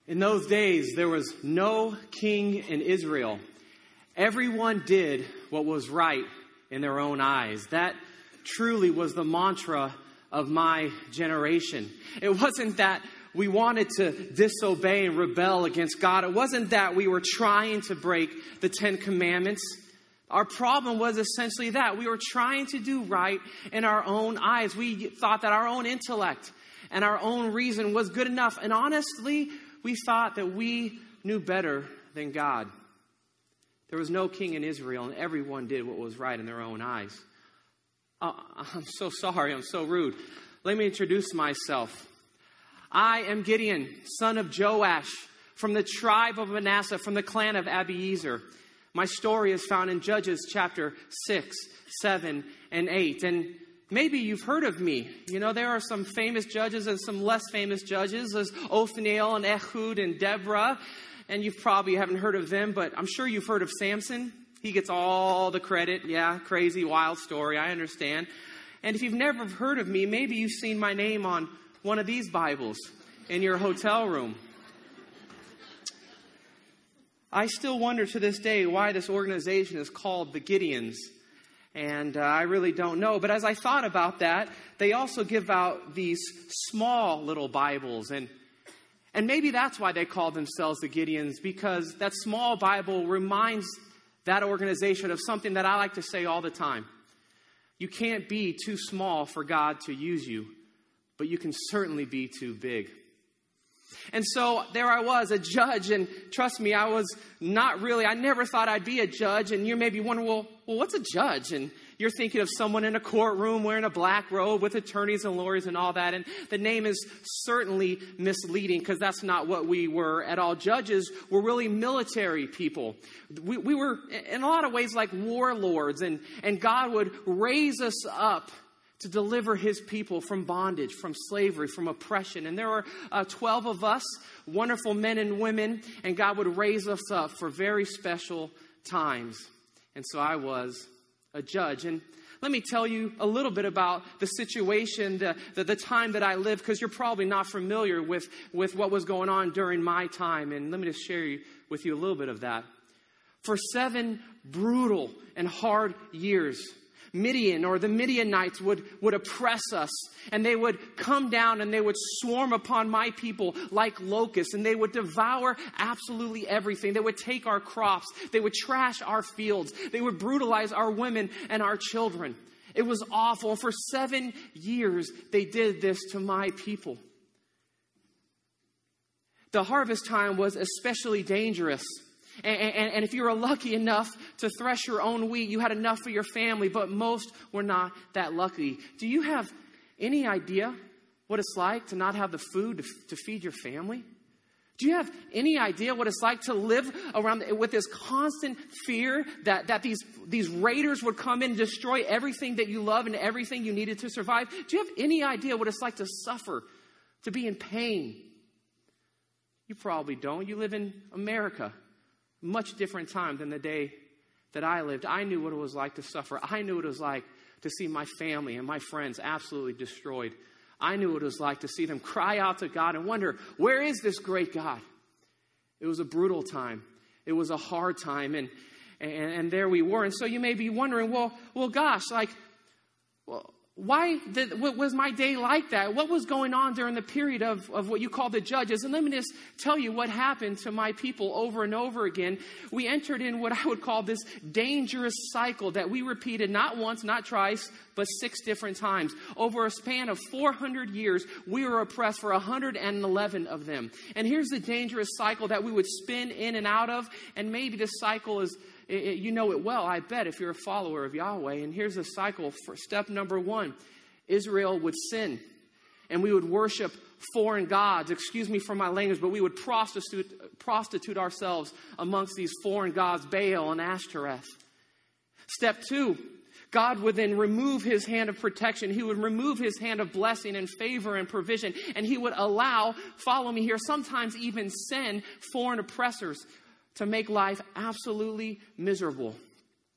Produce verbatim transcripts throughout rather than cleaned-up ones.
In those days, there was no king in Israel. Everyone did what was right in their own eyes. That truly was the mantra of my generation. It wasn't that we wanted to disobey and rebel against God. It wasn't that we were trying to break the Ten Commandments. Our problem was essentially that. We were trying to do right in our own eyes. We thought that our own intellect and our own reason was good enough. And honestly, we thought that we knew better than God. There was no king in Israel, and everyone did what was right in their own eyes. Oh, I'm so sorry. I'm so rude. Let me introduce myself. I am Gideon, son of Joash, from the tribe of Manasseh, from the clan of Abiezer. My story is found in Judges chapter six, seven, and eight. And maybe you've heard of me. You know, there are some famous judges and some less famous judges. There's Othniel and Ehud and Deborah. And you probably haven't heard of them, but I'm sure you've heard of Samson. He gets all the credit. Yeah, crazy, wild story. I understand. And if you've never heard of me, maybe you've seen my name on one of these Bibles in your hotel room. I still wonder to this day why this organization is called the Gideons. And uh, I really don't know. But as I thought about that, they also give out these small little Bibles. And and maybe that's why they call themselves the Gideons, because that small Bible reminds that organization of something that I like to say all the time. You can't be too small for God to use you, but you can certainly be too big. And so there I was, a judge, and trust me, I was not really, I never thought I'd be a judge. And you're maybe wondering, well, well, what's a judge? And you're thinking of someone in a courtroom wearing a black robe with attorneys and lawyers and all that. And the name is certainly misleading, because that's not what we were at all. Judges were really military people. We, we were in a lot of ways like warlords, and, and God would raise us up to deliver his people from bondage, from slavery, from oppression. And there were uh, twelve of us, wonderful men and women, and God would raise us up for very special times. And so I was a judge. And let me tell you a little bit about the situation, the, the, the time that I lived, because you're probably not familiar with, with what was going on during my time. And let me just share you, with you a little bit of that. For seven brutal and hard years, Midian, or the Midianites, would, would oppress us, and they would come down and they would swarm upon my people like locusts, and they would devour absolutely everything. They would take our crops. They would trash our fields. They would brutalize our women and our children. It was awful. For seven years, they did this to my people. The harvest time was especially dangerous. And, and, and if you were lucky enough to thresh your own wheat, you had enough for your family, but most were not that lucky. Do you have any idea what it's like to not have the food to, to feed your family? Do you have any idea what it's like to live around with this constant fear that, that these, these raiders would come in and destroy everything that you love and everything you needed to survive? Do you have any idea what it's like to suffer, to be in pain? You probably don't. You live in America. Much different time than the day that I lived. I knew what it was like to suffer. I knew what it was like to see my family and my friends absolutely destroyed. I knew what it was like to see them cry out to God and wonder, where is this great God? It was a brutal time. It was a hard time. And, and, and there we were. And so you may be wondering, well, well, gosh, like, well, why did, what was my day like that? What was going on during the period of, of what you call the judges? And let me just tell you what happened to my people over and over again. We entered in what I would call this dangerous cycle that we repeated not once, not twice, but six different times. Over a span of four hundred years, we were oppressed for one hundred eleven of them. And here's the dangerous cycle that we would spin in and out of. And maybe this cycle is, It, it, you know it well, I bet, if you're a follower of Yahweh. And here's the cycle. For step number one, Israel would sin. And we would worship foreign gods. Excuse me for my language, but we would prostitute, prostitute ourselves amongst these foreign gods, Baal and Ashtoreth. Step two, God would then remove his hand of protection. He would remove his hand of blessing and favor and provision. And he would allow, follow me here, sometimes even send foreign oppressors to make life absolutely miserable.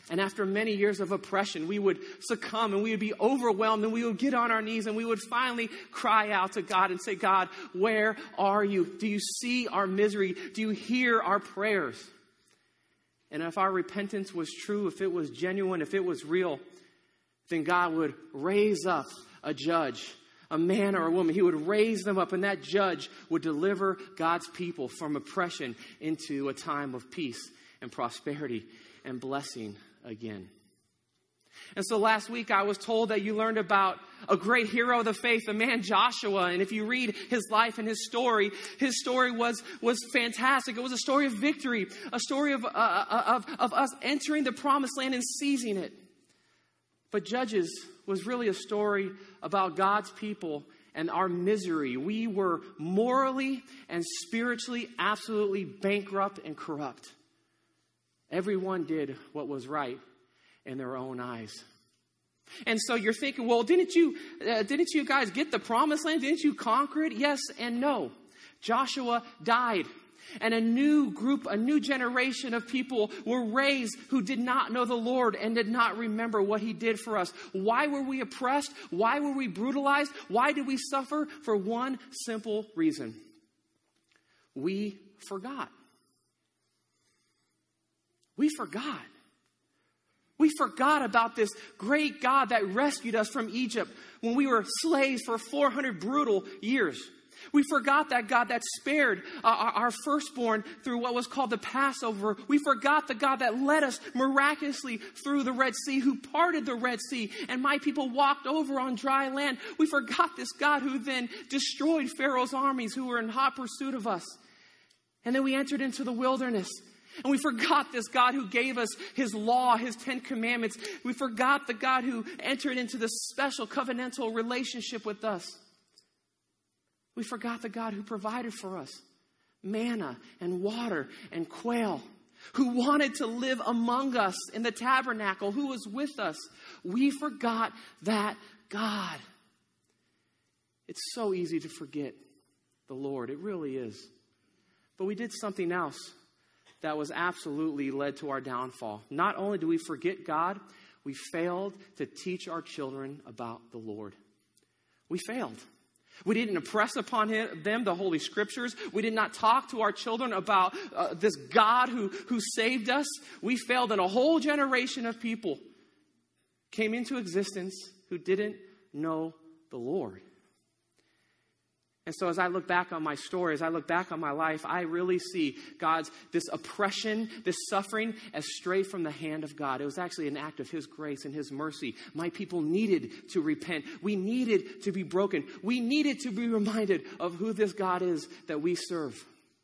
And after many years of oppression, we would succumb and we would be overwhelmed and we would get on our knees and we would finally cry out to God and say, God, where are you? Do you see our misery? Do you hear our prayers? And if our repentance was true, if it was genuine, if it was real, then God would raise up a judge, a man or a woman. He would raise them up, and that judge would deliver God's people from oppression into a time of peace and prosperity and blessing again. And so last week I was told that you learned about a great hero of the faith, the man Joshua. And if you read his life and his story, his story was, was fantastic. It was a story of victory, a story of, uh, of, of us entering the promised land and seizing it. But Judges was really a story about God's people and our misery. We were morally and spiritually absolutely bankrupt and corrupt. Everyone did what was right in their own eyes. And so you're thinking, well, didn't you, uh, didn't you guys get the promised land? Didn't you conquer it? Yes and no. Joshua died. And a new group, a new generation of people were raised who did not know the Lord and did not remember what he did for us. Why were we oppressed? Why were we brutalized? Why did we suffer? For one simple reason. We forgot. We forgot. We forgot about this great God that rescued us from Egypt when we were slaves for four hundred brutal years. We forgot that God that spared uh, our, our firstborn through what was called the Passover. We forgot the God that led us miraculously through the Red Sea, who parted the Red Sea, and my people walked over on dry land. We forgot this God who then destroyed Pharaoh's armies who were in hot pursuit of us. And then we entered into the wilderness. And we forgot this God who gave us his law, his Ten Commandments. We forgot the God who entered into this special covenantal relationship with us. We forgot the God who provided for us manna and water and quail, who wanted to live among us in the tabernacle, who was with us. We forgot that God. It's so easy to forget the Lord. It really is. But we did something else that was absolutely led to our downfall. Not only do we forget God, we failed to teach our children about the Lord. We failed. We didn't impress upon him, them the Holy Scriptures. We did not talk to our children about uh, this God who, who saved us. We failed, and a whole generation of people came into existence who didn't know the Lord. And so as I look back on my story, as I look back on my life, I really see God's, this oppression, this suffering as straight from the hand of God. It was actually an act of his grace and his mercy. My people needed to repent. We needed to be broken. We needed to be reminded of who this God is that we serve.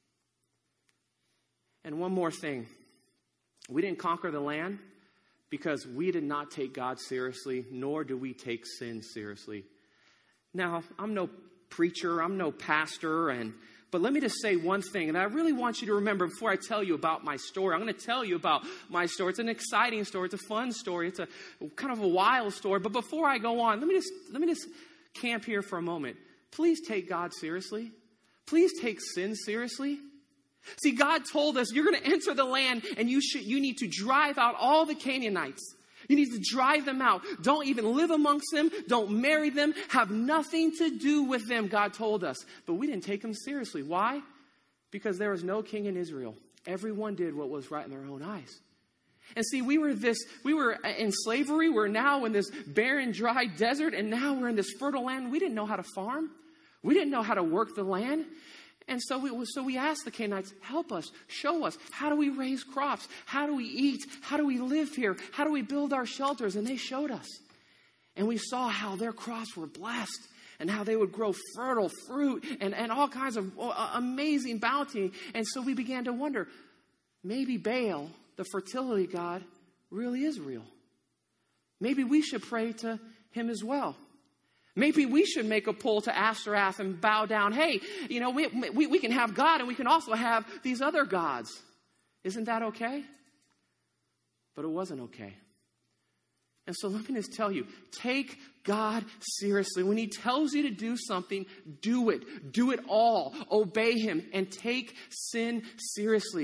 And one more thing. We didn't conquer the land because we did not take God seriously, nor do we take sin seriously. Now, I'm no preacher, I'm no pastor, and but let me just say one thing, and I really want you to remember before I tell you about my story. I'm going to tell you about my story. It's an exciting story. It's a fun story. It's a kind of a wild story. But before I go on, let me just let me just camp here for a moment. Please take God seriously. Please take sin seriously. See, God told us you're going to enter the land, and you should you need to drive out all the Canaanites. You need to drive them out. Don't even live amongst them. Don't marry them. Have nothing to do with them, God told us. But we didn't take them seriously. Why? Because there was no king in Israel. Everyone did what was right in their own eyes. And see, we were this, we were in slavery. We're now in this barren, dry desert. And now we're in this fertile land. We didn't know how to farm. We didn't know how to work the land. And so we, so we asked the Canaanites, help us, show us, how do we raise crops? How do we eat? How do we live here? How do we build our shelters? And they showed us. And we saw how their crops were blessed and how they would grow fertile fruit and, and all kinds of amazing bounty. And so we began to wonder, maybe Baal, the fertility god, really is real. Maybe we should pray to him as well. Maybe we should make a pull to Ashtaroth and bow down. Hey, you know, we, we, we can have God and we can also have these other gods. Isn't that okay? But it wasn't okay. And so let me just tell you, take God seriously. When he tells you to do something, do it. Do it all. Obey him and take sin seriously.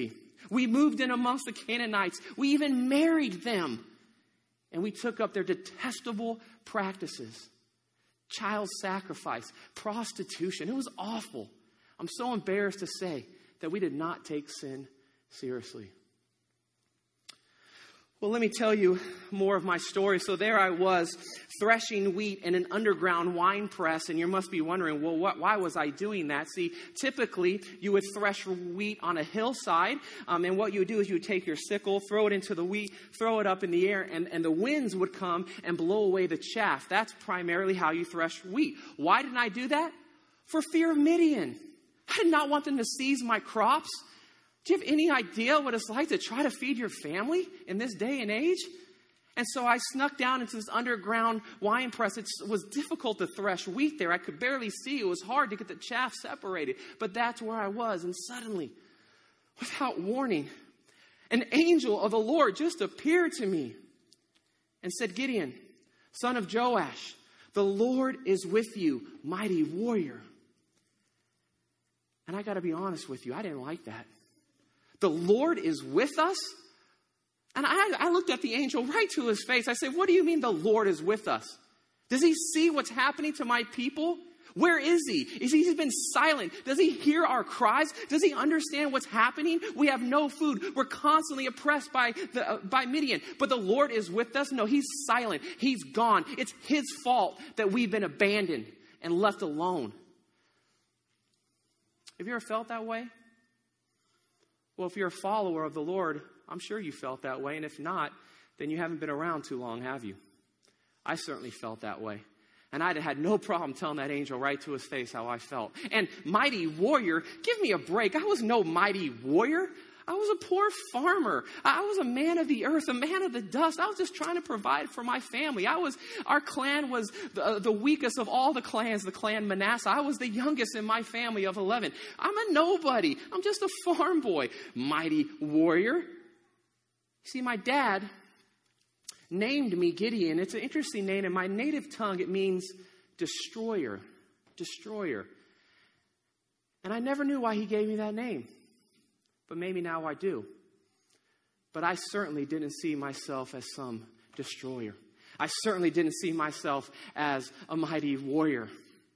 We moved in amongst the Canaanites. We even married them. And we took up their detestable practices. Child sacrifice, prostitution. It was awful. I'm so embarrassed to say that we did not take sin seriously. Well, let me tell you more of my story. So there I was, threshing wheat in an underground wine press, and you must be wondering, well, what, why was I doing that? See, typically, you would thresh wheat on a hillside, um, and what you would do is you would take your sickle, throw it into the wheat, throw it up in the air, and, and the winds would come and blow away the chaff. That's primarily how you thresh wheat. Why didn't I do that? For fear of Midian. I did not want them to seize my crops. Do you have any idea what it's like to try to feed your family in this day and age? And so I snuck down into this underground wine press. It was difficult to thresh wheat there. I could barely see. It was hard to get the chaff separated. But that's where I was. And suddenly, without warning, an angel of the Lord just appeared to me and said, Gideon, son of Joash, the Lord is with you, mighty warrior. And I got to be honest with you, I didn't like that. The Lord is with us? And I, I looked at the angel right to his face. I said, what do you mean the Lord is with us? Does he see what's happening to my people? Where is he? Is he he's been silent? Does he hear our cries? Does he understand what's happening? We have no food. We're constantly oppressed by, the, uh, by Midian. But the Lord is with us? No, he's silent. He's gone. It's his fault that we've been abandoned and left alone. Have you ever felt that way? Well, if you're a follower of the Lord, I'm sure you felt that way. And if not, then you haven't been around too long, have you? I certainly felt that way. And I'd had no problem telling that angel right to his face how I felt. And mighty warrior, give me a break. I was no mighty warrior. I was a poor farmer. I was a man of the earth, a man of the dust. I was just trying to provide for my family. I was, our clan was the, uh, the weakest of all the clans, the clan Manasseh. I was the youngest in my family of eleven. I'm a nobody. I'm just a farm boy. Mighty warrior. See, my dad named me Gideon. It's an interesting name. In my native tongue, it means destroyer. Destroyer. And I never knew why he gave me that name. But maybe now I do. But I certainly didn't see myself as some destroyer. I certainly didn't see myself as a mighty warrior.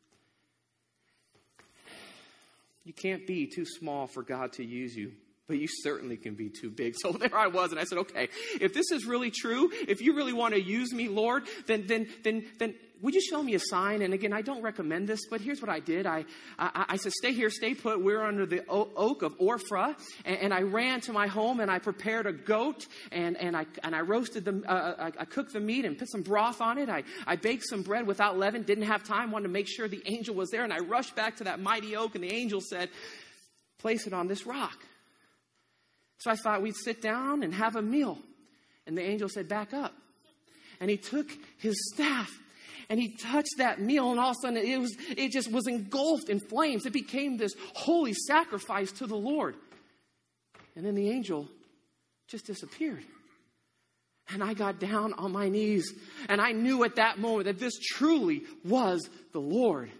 You can't be too small for God to use you. But you certainly can be too big. So there I was, and I said, okay, if this is really true, if you really want to use me, Lord, then then then then would you show me a sign? And again, I don't recommend this, but here's what I did. I I, I said, stay here, stay put. We're under the oak of Ophrah, and, and I ran to my home and I prepared a goat, and and I and I roasted the, uh, I, I cooked the meat and put some broth on it. I I baked some bread without leaven. Didn't have time. Wanted to make sure the angel was there, and I rushed back to that mighty oak, and the angel said, place it on this rock. So I thought we'd sit down and have a meal. And the angel said, back up. And he took his staff and he touched that meal. And all of a sudden it was, it just was engulfed in flames. It became this holy sacrifice to the Lord. And then the angel just disappeared. And I got down on my knees. And I knew at that moment that this truly was the Lord.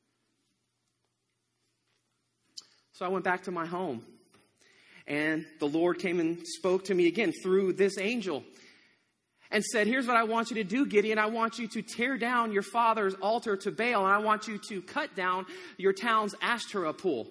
So I went back to my home. And the Lord came and spoke to me again through this angel and said, here's what I want you to do, Gideon. I want you to tear down your father's altar to Baal, and I want you to cut down your town's Ashtoreth pool.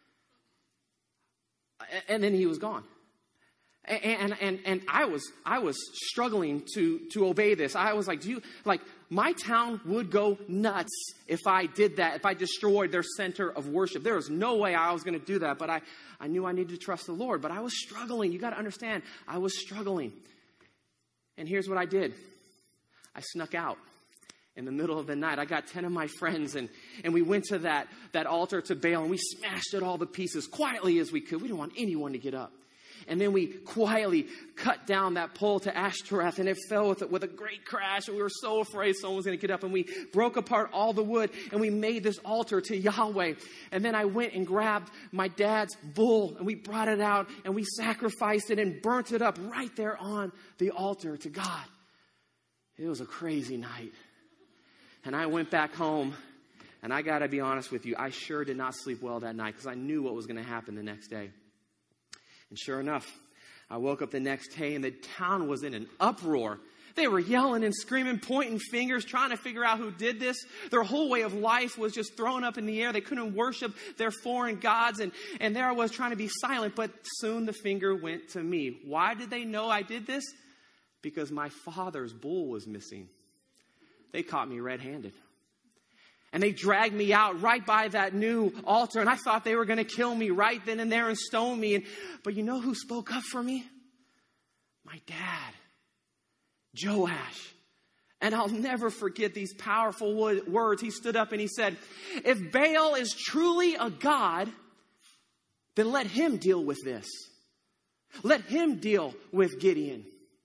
And then he was gone. And, and, and I was, I was struggling to, to obey this. I was like, do you, like, my town would go nuts if I did that, if I destroyed their center of worship. There was no way I was going to do that, but I, I knew I needed to trust the Lord. But I was struggling. You got to understand, I was struggling. And here's what I did. I snuck out in the middle of the night. I got ten of my friends, and, and we went to that, that altar to Baal, and we smashed it all to pieces quietly as we could. We didn't want anyone to get up. And then we quietly cut down that pole to Ashtoreth, and it fell with, with a great crash. And we were so afraid someone was going to get up. And we broke apart all the wood, and we made this altar to Yahweh. And then I went and grabbed my dad's bull, and we brought it out, and we sacrificed it and burnt it up right there on the altar to God. It was a crazy night. And I went back home, and I got to be honest with you, I sure did not sleep well that night because I knew what was going to happen the next day. And sure enough, I woke up the next day and the town was in an uproar. They were yelling and screaming, pointing fingers, trying to figure out who did this. Their whole way of life was just thrown up in the air. They couldn't worship their foreign gods. And, and there I was trying to be silent. But soon the finger went to me. Why did they know I did this? Because my father's bull was missing. They caught me red-handed. And they dragged me out right by that new altar. And I thought they were going to kill me right then and there and stone me. And, but you know who spoke up for me? My dad, Joash. And I'll never forget these powerful words. He stood up and he said, if Baal is truly a god, then let him deal with this. Let him deal with Gideon.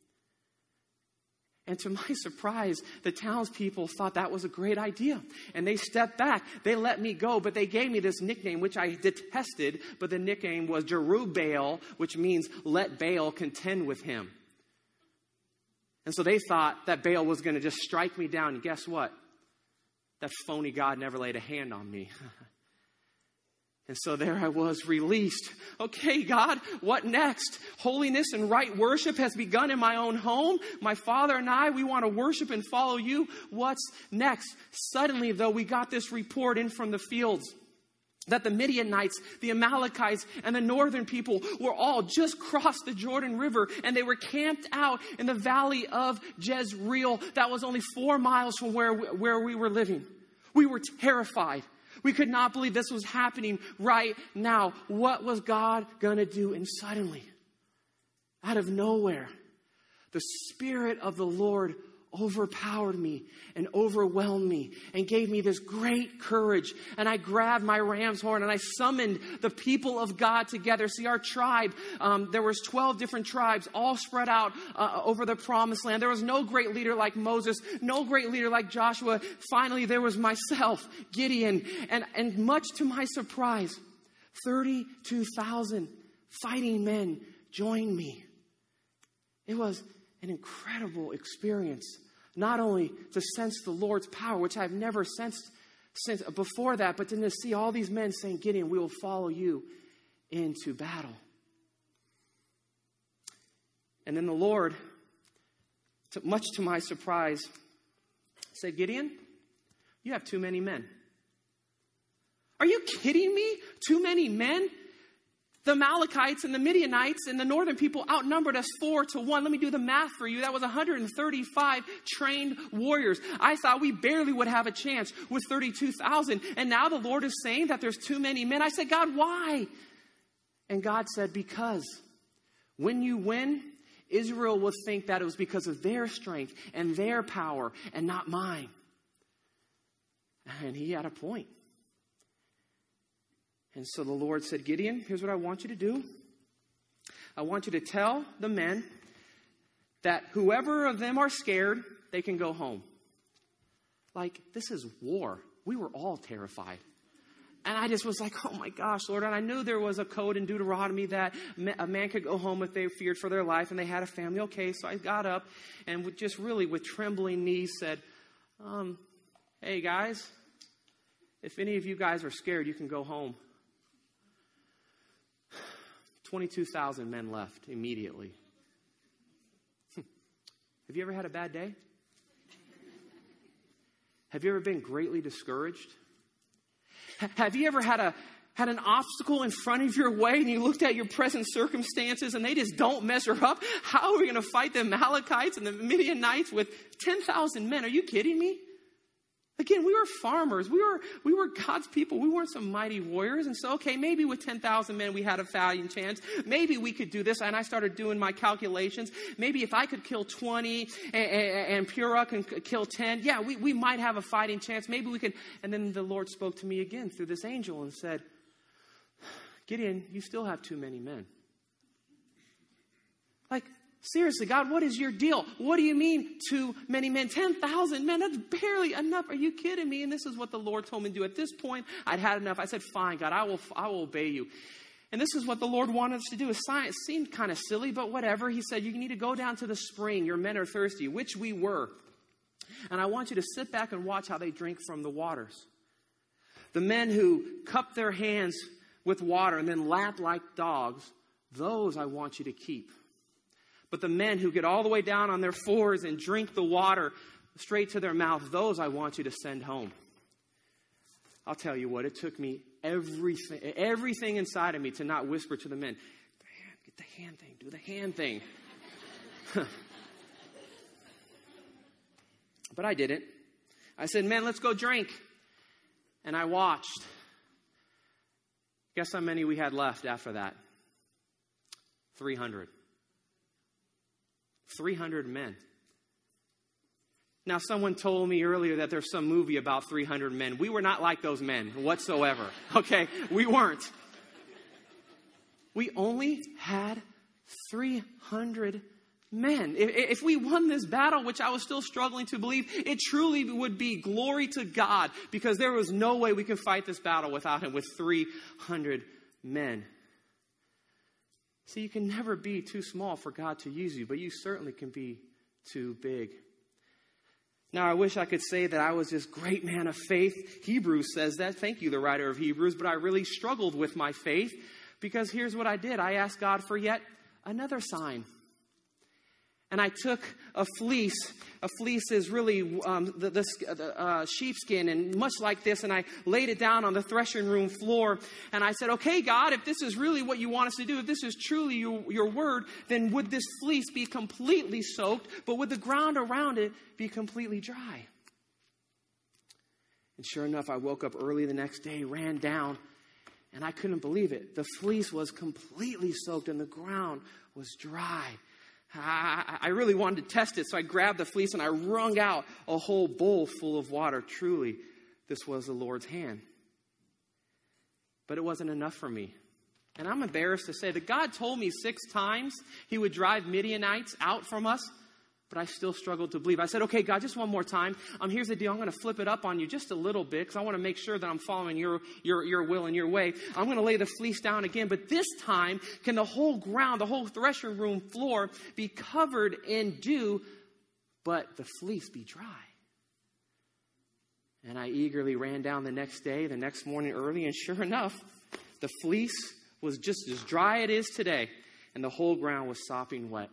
And to my surprise, the townspeople thought that was a great idea. And they stepped back. They let me go, but they gave me this nickname, which I detested. But the nickname was Jerubbaal, which means let Baal contend with him. And so they thought that Baal was going to just strike me down. And guess what? That phony God never laid a hand on me. And so there I was, released. Okay, God, what next? Holiness and right worship has begun in my own home. My father and I, we want to worship and follow you. What's next? Suddenly, though, we got this report in from the fields that the Midianites, the Amalekites, and the northern people were all just crossed the Jordan River, and they were camped out in the valley of Jezreel. That was only four miles from where we, where we were living. We were terrified. We could not believe this was happening right now. What was God going to do? And suddenly, out of nowhere, the Spirit of the Lord overpowered me and overwhelmed me and gave me this great courage. And I grabbed my ram's horn and I summoned the people of God together. See, our tribe, um, there was twelve different tribes all spread out uh, over the promised land. There was no great leader like Moses, no great leader like Joshua. Finally, there was myself, Gideon, and, and much to my surprise, thirty-two thousand fighting men joined me. It was an incredible experience, not only to sense the Lord's power, which I've never sensed since before that, but then to see all these men saying, Gideon, we will follow you into battle. And then the Lord, to, much to my surprise, said, Gideon, you have too many men. Are you kidding me? Too many men? The Amalekites and the Midianites and the northern people outnumbered us four to one. Let me do the math for you. That was one hundred thirty-five trained warriors. I thought we barely would have a chance with thirty-two thousand. And now the Lord is saying that there's too many men. I said, God, why? And God said, because when you win, Israel will think that it was because of their strength and their power and not mine. And he had a point. And so the Lord said, Gideon, here's what I want you to do. I want you to tell the men that whoever of them are scared, they can go home. Like, this is war. We were all terrified. And I just was like, oh my gosh, Lord. And I knew there was a code in Deuteronomy that a man could go home if they feared for their life and they had a family. Okay, so I got up and with just really with trembling knees said, um, hey guys, if any of you guys are scared, you can go home. twenty-two thousand men left immediately. Have you ever had a bad day? Have you ever been greatly discouraged? Have you ever had a had an obstacle in front of your way and you looked at your present circumstances and they just don't measure up? How are we going to fight the Amalekites and the Midianites with ten thousand men? Are you kidding me? Again, we were farmers. We were we were God's people. We weren't some mighty warriors. And so, okay, maybe with ten thousand men we had a fighting chance. Maybe we could do this. And I started doing my calculations. Maybe if I could kill twenty and, and, and Purah can kill ten, yeah, we, we might have a fighting chance. Maybe we could. And then the Lord spoke to me again through this angel and said, Gideon, you still have too many men. Like, seriously, God, what is your deal? What do you mean too many men? ten thousand men, that's barely enough. Are you kidding me? And this is what the Lord told me to do. At this point, I'd had enough. I said, fine, God, I will I will obey you. And this is what the Lord wanted us to do. It seemed kind of silly, but whatever. He said, you need to go down to the spring. Your men are thirsty, which we were. And I want you to sit back and watch how they drink from the waters. The men who cupped their hands with water and then lapped like dogs those I want you to keep. But the men who get all the way down on their fours and drink the water straight to their mouth, those I want you to send home. I'll tell you what, it took me everything, everything inside of me to not whisper to the men, get the hand thing, do the hand thing. But I didn't. I said, men, let's go drink. And I watched. Guess how many we had left after that? three hundred. three hundred men. Now, someone told me earlier that there's some movie about three hundred men. We were not like those men whatsoever. Okay? We weren't. We only had three hundred men. If, if we won this battle, which I was still struggling to believe, it truly would be glory to God, because there was no way we could fight this battle without him with three hundred men. See, you can never be too small for God to use you, but you certainly can be too big. Now, I wish I could say that I was this great man of faith. Hebrews says that. Thank you, the writer of Hebrews. But I really struggled with my faith, because here's what I did. I asked God for yet another sign. And I took a fleece. A fleece is really um, the, the, the uh, sheepskin, and much like this. And I laid it down on the threshing room floor. And I said, okay, God, if this is really what you want us to do, if this is truly your, your word, then would this fleece be completely soaked, but would the ground around it be completely dry? And sure enough, I woke up early the next day, ran down, and I couldn't believe it. The fleece was completely soaked and the ground was dry. I really wanted to test it, so I grabbed the fleece and I wrung out a whole bowl full of water. Truly, this was the Lord's hand. But it wasn't enough for me. And I'm embarrassed to say that God told me six times he would drive Midianites out from us, but I still struggled to believe. I said, okay, God, just one more time. Um, here's the deal. I'm going to flip it up on you just a little bit, because I want to make sure that I'm following your, your, your will and your way. I'm going to lay the fleece down again, but this time, can the whole ground, the whole threshing room floor be covered in dew, but the fleece be dry? And I eagerly ran down the next day, the next morning early, and sure enough, the fleece was just as dry as it is today, and the whole ground was sopping wet.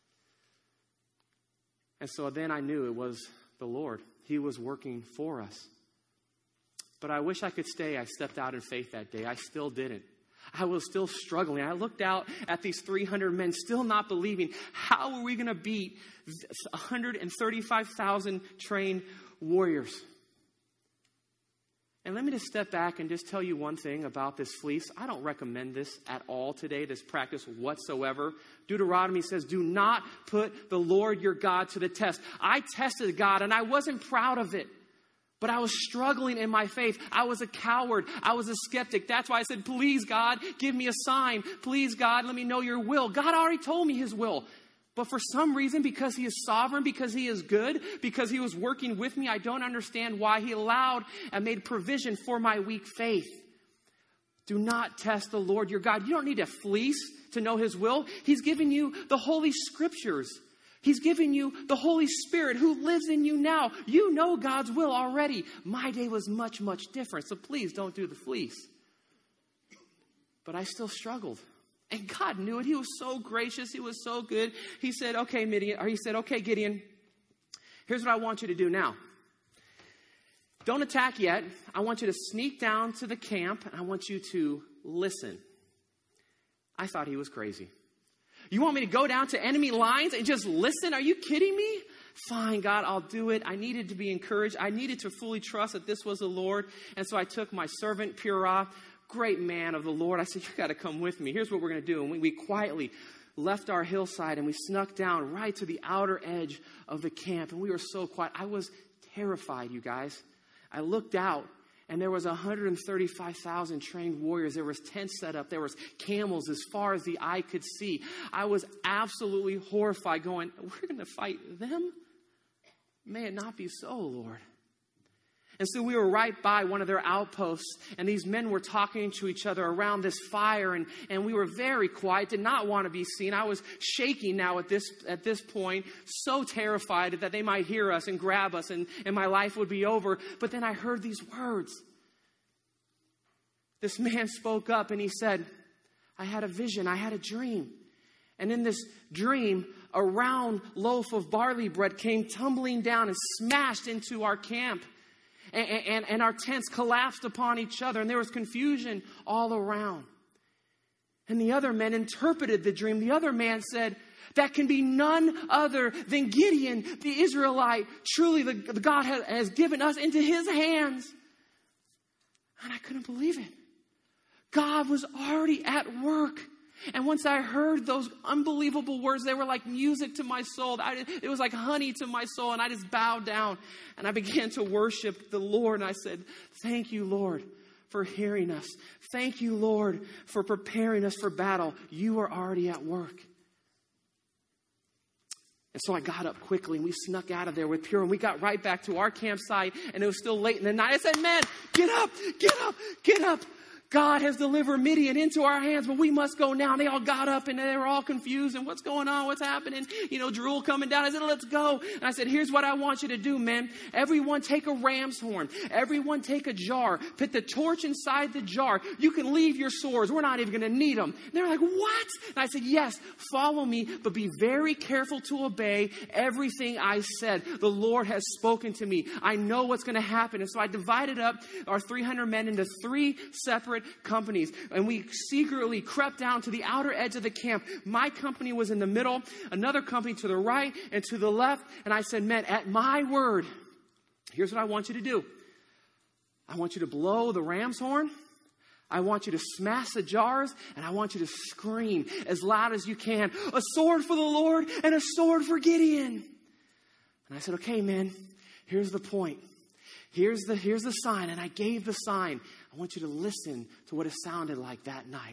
And so then I knew it was the Lord. He was working for us. But I wish I could say I stepped out in faith that day. I still didn't. I was still struggling. I looked out at these three hundred men, still not believing. How are we going to beat one hundred thirty-five thousand trained warriors? And let me just step back and just tell you one thing about this fleece. I don't recommend this at all today, this practice whatsoever. Deuteronomy says, do not put the Lord your God to the test. I tested God and I wasn't proud of it, but I was struggling in my faith. I was a coward. I was a skeptic. That's why I said, please, God, give me a sign. Please, God, let me know your will. God already told me his will. But for some reason, because he is sovereign, because he is good, because he was working with me, I don't understand why he allowed and made provision for my weak faith. Do not test the Lord your God. You don't need a fleece to know his will. He's given you the Holy Scriptures. He's given you the Holy Spirit who lives in you now. You know God's will already. My day was much, much different. So please don't do the fleece. But I still struggled. And God knew it. He was so gracious. He was so good. He said, okay, Midian, or he said, okay, Gideon, here's what I want you to do now. Don't attack yet. I want you to sneak down to the camp, and I want you to listen. I thought he was crazy. You want me to go down to enemy lines and just listen? Are you kidding me? Fine, God, I'll do it. I needed to be encouraged. I needed to fully trust that this was the Lord. And so I took my servant, Purah, great man of the Lord. I said, you got to come with me. Here's what we're going to do. And we, we quietly left our hillside and we snuck down right to the outer edge of the camp. And we were so quiet. I was terrified, you guys. I looked out and there was one hundred thirty-five thousand trained warriors. There was tents set up. There was camels as far as the eye could see. I was absolutely horrified going, we're going to fight them? May it not be so, Lord. And so we were right by one of their outposts, and these men were talking to each other around this fire, and, and we were very quiet, did not want to be seen. I was shaking now at this at this point, so terrified that they might hear us and grab us, and, and my life would be over. But then I heard these words. This man spoke up, and he said, I had a vision. I had a dream. And in this dream, a round loaf of barley bread came tumbling down and smashed into our camp. And, and, and our tents collapsed upon each other. And there was confusion all around. And the other men interpreted the dream. The other man said, that can be none other than Gideon, the Israelite. Truly, the, the God has, has given us into his hands. And I couldn't believe it. God was already at work. And once I heard those unbelievable words, they were like music to my soul. I, it was like honey to my soul. And I just bowed down and I began to worship the Lord. And I said, thank you, Lord, for hearing us. Thank you, Lord, for preparing us for battle. You are already at work. And so I got up quickly and we snuck out of there with Pure and we got right back to our campsite and it was still late in the night. I said, man, get up, get up, get up. God has delivered Midian into our hands, but we must go now. And they all got up and they were all confused. And what's going on? What's happening? You know, drool coming down. I said, let's go. And I said, here's what I want you to do, men. Everyone take a ram's horn. Everyone take a jar. Put the torch inside the jar. You can leave your swords. We're not even going to need them. And they were like, what? And I said, yes, follow me, but be very careful to obey everything I said. The Lord has spoken to me. I know what's going to happen. And so I divided up our three hundred men into three separate companies, and we secretly crept down to the outer edge of the camp. My company was in the middle, another company to the right and to the left. And I said, men, at my word, here's what I want you to do. I want you to blow the ram's horn. I want you to smash the jars, and I want you to scream as loud as you can, a sword for the Lord and a sword for Gideon. And I said, okay, man, here's the point. Here's the, here's the sign. And I gave the sign. I want you to listen to what it sounded like that night.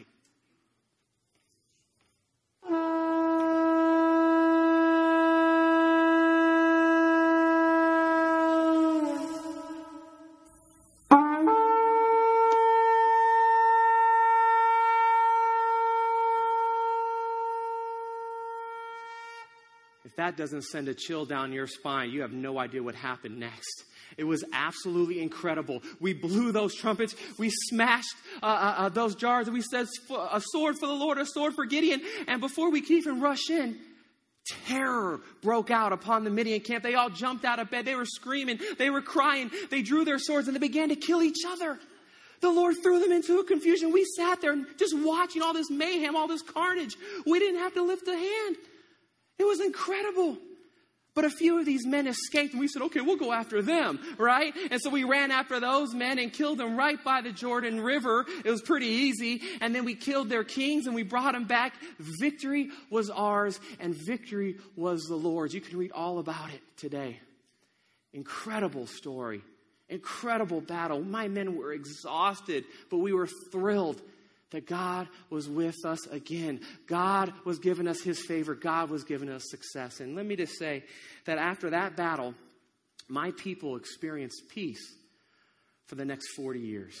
If that doesn't send a chill down your spine, you have no idea what happened next. It was absolutely incredible. We blew those trumpets. We smashed uh, uh, those jars. We said, a sword for the Lord, a sword for Gideon. And before we could even rush in, terror broke out upon the Midian camp. They all jumped out of bed. They were screaming. They were crying. They drew their swords and they began to kill each other. The Lord threw them into a confusion. We sat there just watching all this mayhem, all this carnage. We didn't have to lift a hand. It was incredible. But a few of these men escaped and we said, okay, we'll go after them, right? And so we ran after those men and killed them right by the Jordan River. It was pretty easy. And then we killed their kings and we brought them back. Victory was ours and victory was the Lord's. You can read all about it today. Incredible story. Incredible battle. My men were exhausted, but we were thrilled that God was with us again. God was giving us his favor. God was giving us success. And let me just say that after that battle, my people experienced peace for the next forty years.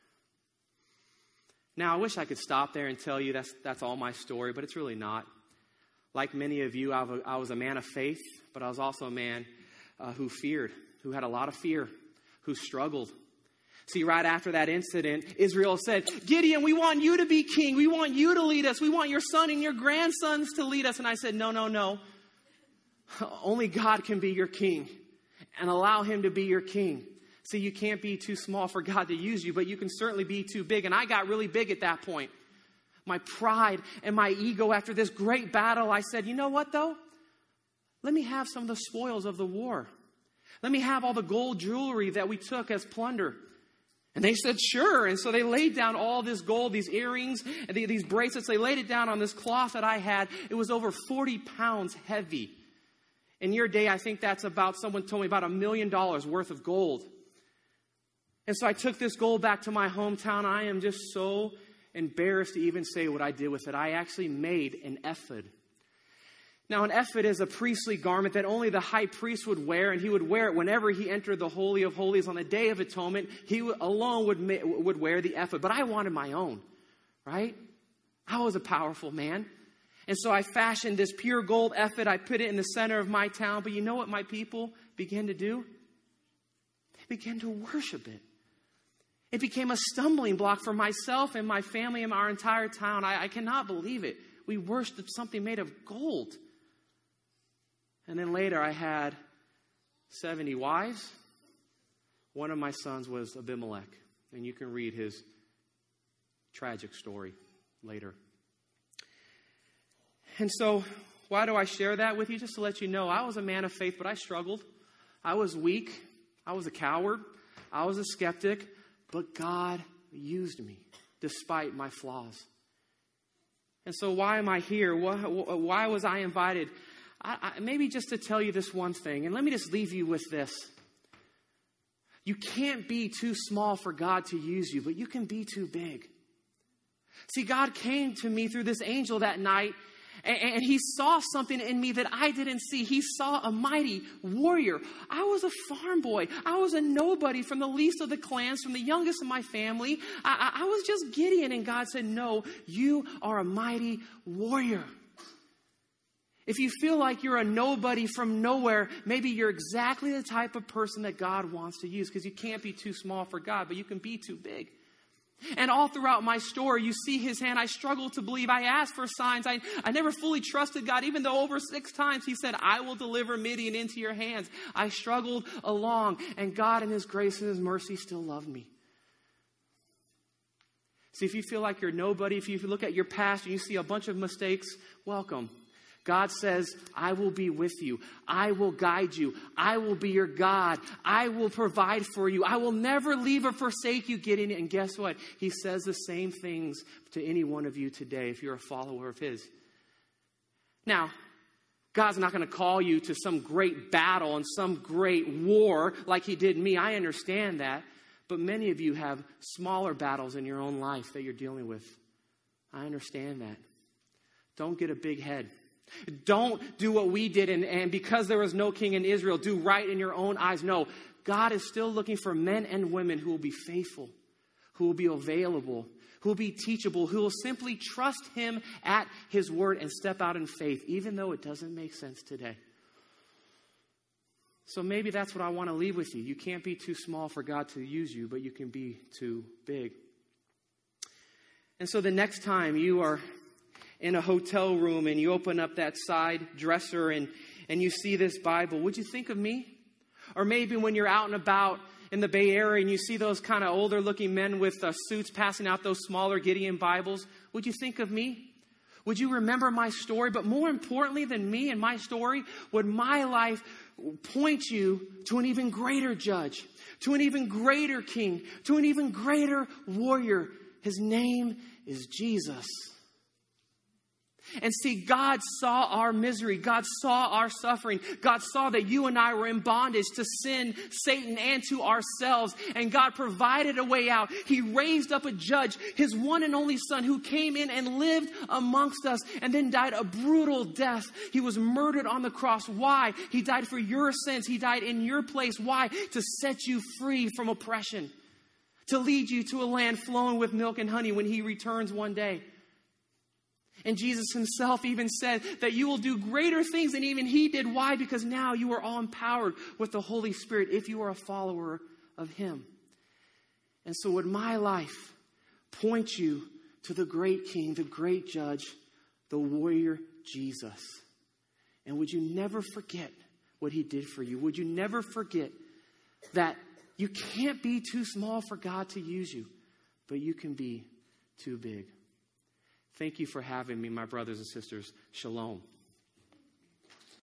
Now, I wish I could stop there and tell you that's, that's all my story, but it's really not. Like many of you, I was a man of faith, but I was also a man uh, who feared, who had a lot of fear, who struggled. See, right after that incident, Israel said, Gideon, we want you to be king. We want you to lead us. We want your son and your grandsons to lead us. And I said, no, no, no. Only God can be your king and allow him to be your king. See, you can't be too small for God to use you, but you can certainly be too big. And I got really big at that point. My pride and my ego after this great battle, I said, you know what, though? Let me have some of the spoils of the war. Let me have all the gold jewelry that we took as plunder. And they said, sure. And so they laid down all this gold, these earrings, and these bracelets. They laid it down on this cloth that I had. It was over forty pounds heavy. In your day, I think that's about, someone told me, about a million dollars worth of gold. And so I took this gold back to my hometown. I am just so embarrassed to even say what I did with it. I actually made an ephod. Now, an ephod is a priestly garment that only the high priest would wear, and he would wear it whenever he entered the Holy of Holies on the Day of Atonement. He alone would, would wear the ephod, but I wanted my own, right? I was a powerful man. And so I fashioned this pure gold ephod. I put it in the center of my town, but you know what my people began to do? They began to worship it. It became a stumbling block for myself and my family and our entire town. I, I cannot believe it. We worshiped something made of gold. And then later I had seventy wives. One of my sons was Abimelech. And you can read his tragic story later. And so, why do I share that with you? Just to let you know, I was a man of faith, but I struggled. I was weak. I was a coward. I was a skeptic. But God used me despite my flaws. And so why am I here? Why, why was I invited? I, I, maybe just to tell you this one thing. And let me just leave you with this. You can't be too small for God to use you, but you can be too big. See, God came to me through this angel that night, and, and he saw something in me that I didn't see. He saw a mighty warrior. I was a farm boy. I was a nobody from the least of the clans, from the youngest of my family. I, I, I was just Gideon, and God said, no, you are a mighty warrior. If you feel like you're a nobody from nowhere, maybe you're exactly the type of person that God wants to use, because you can't be too small for God, but you can be too big. And all throughout my story, you see his hand. I struggled to believe. I asked for signs. I, I never fully trusted God, even though over six times he said, I will deliver Midian into your hands. I struggled along, and God in his grace and his mercy still loved me. See, if you feel like you're nobody, if you look at your past and you see a bunch of mistakes, welcome. God says, I will be with you. I will guide you. I will be your God. I will provide for you. I will never leave or forsake you, Gideon. And guess what? He says the same things to any one of you today if you're a follower of his. Now, God's not going to call you to some great battle and some great war like he did me. I understand that. But many of you have smaller battles in your own life that you're dealing with. I understand that. Don't get a big head. Don't do what we did, and, and because there was no king in Israel, do right in your own eyes. No, God is still looking for men and women who will be faithful, who will be available, who will be teachable, who will simply trust him at his word and step out in faith, even though it doesn't make sense today. So maybe that's what I want to leave with you. You can't be too small for God to use you, but you can be too big. And so the next time you are in a hotel room and you open up that side dresser and, and you see this Bible, would you think of me? Or maybe when you're out and about in the Bay Area and you see those kind of older looking men with uh, suits passing out those smaller Gideon Bibles, would you think of me? Would you remember my story? But more importantly than me and my story, would my life point you to an even greater judge, to an even greater king, to an even greater warrior? His name is Jesus. And see, God saw our misery. God saw our suffering. God saw that you and I were in bondage to sin, Satan, and to ourselves. And God provided a way out. He raised up a judge, his one and only son, who came in and lived amongst us and then died a brutal death. He was murdered on the cross. Why? He died for your sins. He died in your place. Why? To set you free from oppression. To lead you to a land flowing with milk and honey when he returns one day. And Jesus himself even said that you will do greater things than even he did. Why? Because now you are all empowered with the Holy Spirit if you are a follower of him. And so would my life point you to the great King, the great Judge, the warrior Jesus? And would you never forget what he did for you? Would you never forget that you can't be too small for God to use you, but you can be too big? Thank you for having me, my brothers and sisters. Shalom.